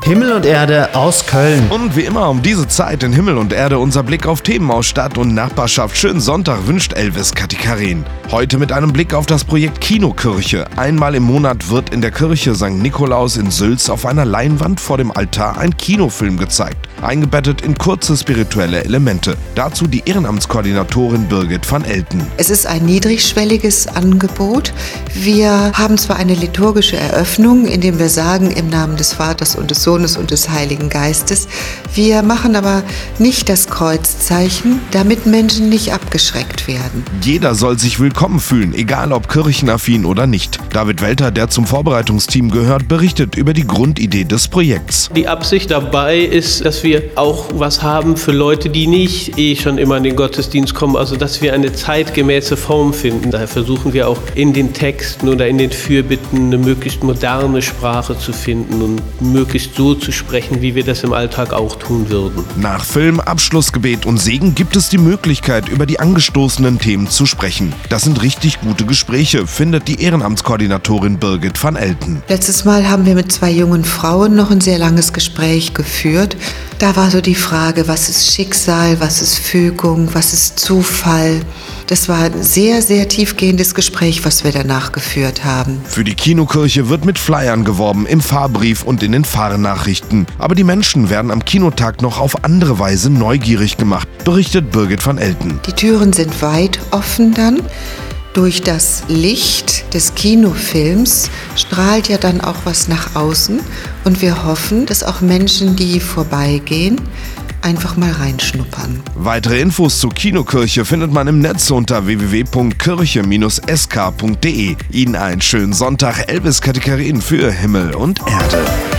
Himmel und Erde aus Köln. Und wie immer um diese Zeit in Himmel und Erde unser Blick auf Themen aus Stadt und Nachbarschaft. Schönen Sonntag wünscht Elvis Katikarin. Heute mit einem Blick auf das Projekt Kinokirche. Einmal im Monat wird in der Kirche St. Nikolaus in Sülz auf einer Leinwand vor dem Altar ein Kinofilm gezeigt, eingebettet in kurze spirituelle Elemente. Dazu die Ehrenamtskoordinatorin Birgit van Elten. Es ist ein niedrigschwelliges Angebot. Wir haben zwar eine liturgische Eröffnung, indem wir sagen, im Namen des Vaters und des Sohnes und des Heiligen Geistes. Wir machen aber nicht das Kreuzzeichen, damit Menschen nicht abgeschreckt werden. Jeder soll sich willkommen fühlen, egal ob kirchenaffin oder nicht. David Welter, der zum Vorbereitungsteam gehört, berichtet über die Grundidee des Projekts. Die Absicht dabei ist, dass wir auch was haben für Leute, die nicht schon immer in den Gottesdienst kommen, also dass wir eine zeitgemäße Form finden. Daher versuchen wir auch in den Texten oder in den Fürbitten eine möglichst moderne Sprache zu finden und möglichst so zu sprechen, wie wir das im Alltag auch tun würden. Nach Film, Abschlussgebet und Segen gibt es die Möglichkeit, über die angestoßenen Themen zu sprechen. Das sind richtig gute Gespräche, findet die Ehrenamtskoordinatorin Birgit van Elten. Letztes Mal haben wir mit 2 jungen Frauen noch ein sehr langes Gespräch geführt. Da war so die Frage, was ist Schicksal, was ist Fügung, was ist Zufall. Das war ein sehr, sehr tiefgehendes Gespräch, was wir danach geführt haben. Für die Kinokirche wird mit Flyern geworben, im Fahrbrief und in den Fahrnachrichten. Aber die Menschen werden am Kinotag noch auf andere Weise neugierig gemacht, berichtet Birgit van Elten. Die Türen sind weit offen dann. Durch das Licht des Kinofilms strahlt ja dann auch was nach außen. Und wir hoffen, dass auch Menschen, die vorbeigehen, einfach mal reinschnuppern. Weitere Infos zur Kinokirche findet man im Netz unter www.kirche-sk.de. Ihnen einen schönen Sonntag, Elvis Katikarin für Himmel und Erde.